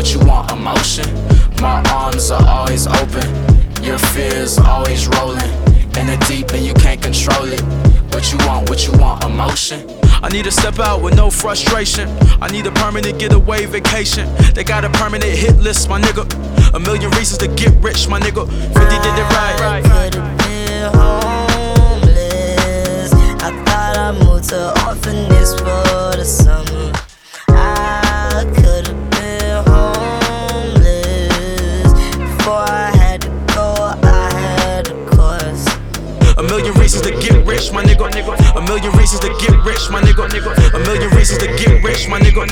what you want, emotion? My arms are always open, your fears always rolling in the deep and you can't control it. What you want, emotion? I need to step out with no frustration. I need a permanent getaway vacation. They got a permanent hit list, my nigga. A million reasons to get rich, my nigga. 50 did it right. Could've been homeless. I thought I moved to orphanage for the summer. I could've been homeless. Before I had to go, I had a course. A million reasons to get rich, my nigga. A million reasons to get rich, my nigga. A million reasons to get rich, my nigga.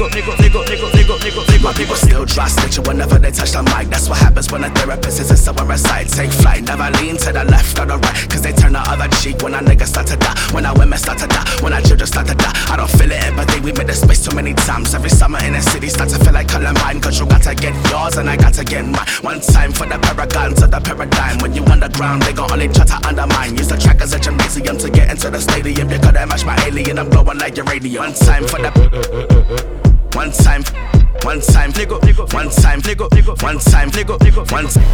My people still try snitching whenever they touch the mic. That's what happens when a therapist isn't somewhere inside. Take flight, never lean to the left or the right, cause they turn the other cheek when our niggas start to die. When our women start to die, when our children start to die. I don't feel it, empathy, we made this space too many times. Every summer in the city start to feel like Columbine, cause you got to get yours and I got to get mine. One time for the paragons of the paradigm. When you underground, they gon' only try to undermine. Use the track as a gymnasium to get into the stadium. You gotta match my alien, I'm glowing like uranium. One time for the one time, nigga, one time, nigga, one time, nigga, one time,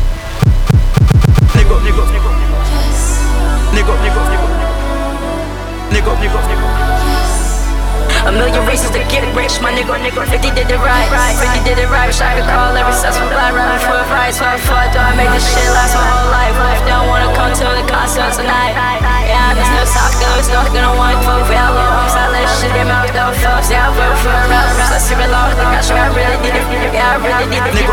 A million reasons to get rich, my nigga. 50 did it right. 50 did it right. Wish I could call every successful black rapper for advice. What the fuck do I make this shit last my whole life? What if they don't wanna come to the concert tonight? Yeah, there's no talking, there's no gonna want to fulfill. I let this shit in my mouth, don't feel. See, I work for a rapper, I see it long. I sure I really need it. Yeah, I really need it.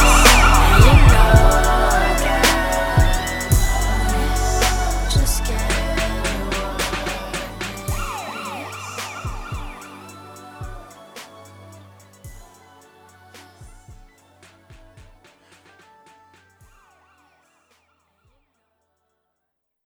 Just get